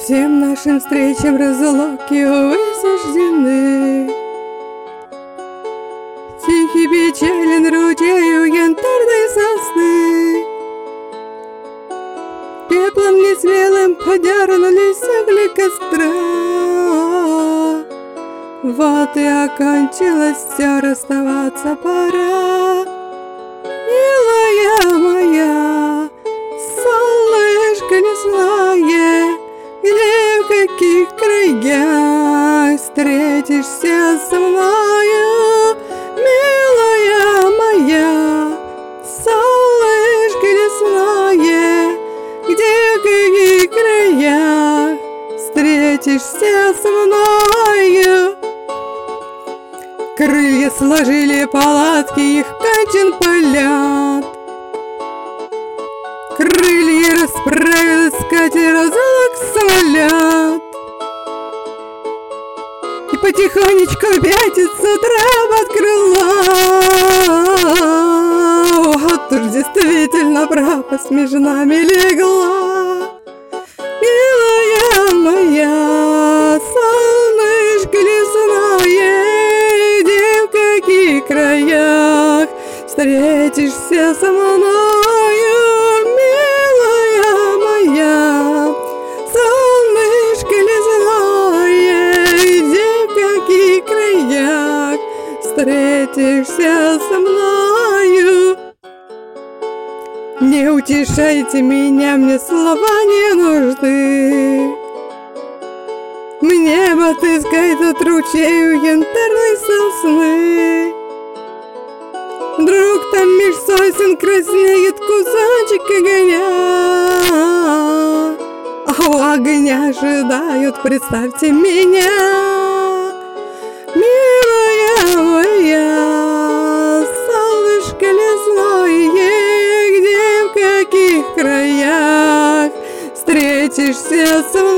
Всем нашим встречам разлуки, увы, суждены. Тихий печален ручей у янтарной сосны. Пеплом несмелым подернулись огни костра. Вот и окончилось все, расставаться пора. Милая моя, солнышко лесное, где в каких краях встретишься со мною? Милая моя, солнышко лесное, где в каких краях встретишься со мною? Крылья сложили палатки, их кончен полет. Крылья расправил искатель разлук самолет. И потихонечку пятится трава от крыла. Вот уж действительно пропасть между нами легла. Милая моя, солнышко лесное, где в каких краях встретишься со мною? Милая моя, солнышко лесное, где в каких краях встретишься со мною? Не утешайте меня, мне слова не нужны. Мне бы отыскать тот ручей у янтарной сосны. Вдруг там меж сосен краснеет кусочек огня, а у огня ожидают, представьте меня. Милая моя, солнышко лесное, где в каких краях встретишься со мной?